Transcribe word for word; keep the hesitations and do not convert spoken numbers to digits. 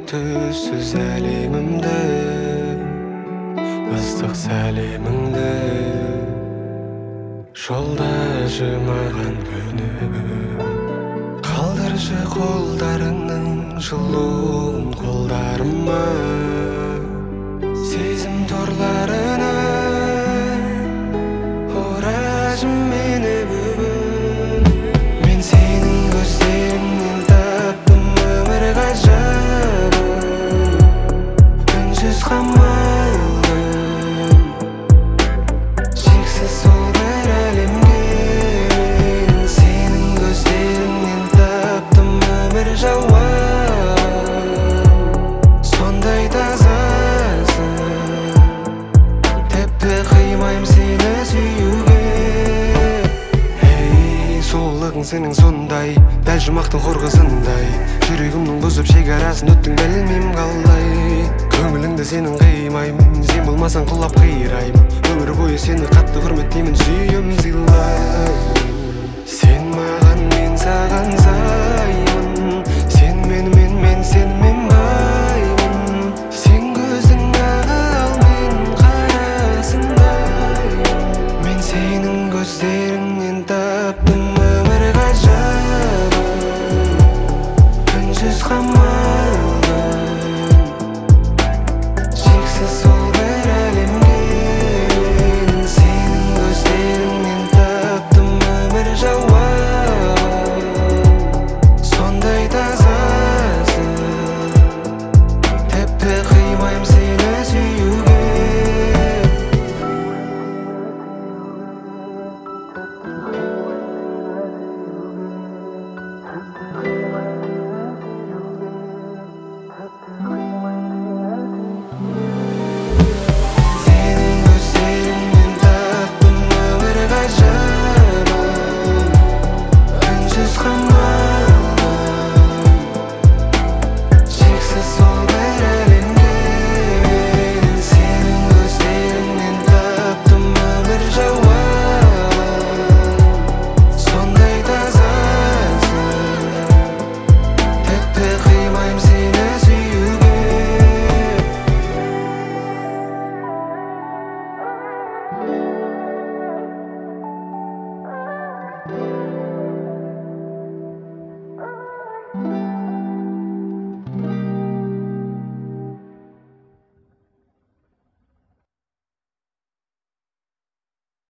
түссіз әлемімді, ыстық сәлеміңді жолдашы маған күнім. Қалдыршы қолдарыңның жылуын қолдарыма, сезім торларына орашы мені бүгін. Мен сенің көздеріңнен таптым өмір ғажабын, үнсіз қамалдым шексіз сол бір әлемге. Мен сенің көздеріңнен таптым өмір жауабын, сондай тазасың, тіпті қимайым сені сүюге. Ей, сұлулығың сенің сондай, дәл жұмақтың қорғасындай, жүрегімнің бұзып шекарасын өттің, білмеймін қалай. Көңіліңді сенің қимаймын, сен болмасаң құлап қираймын. Өмір бойы сені қатты құрметтеймін, сүйем сыйлаймын. Сен маған, мен саған саймын, сен менімен, мен сенімен баймын. Сен көзіңді ал, мен қарасындаймын. Мен сенің көздеріңнен таптым өмір ғажабын, үнсіз қамалдым шексіз сол бір әлемге. Мен сенің көздеріңнен таптым өмір жауабын, сондай таза.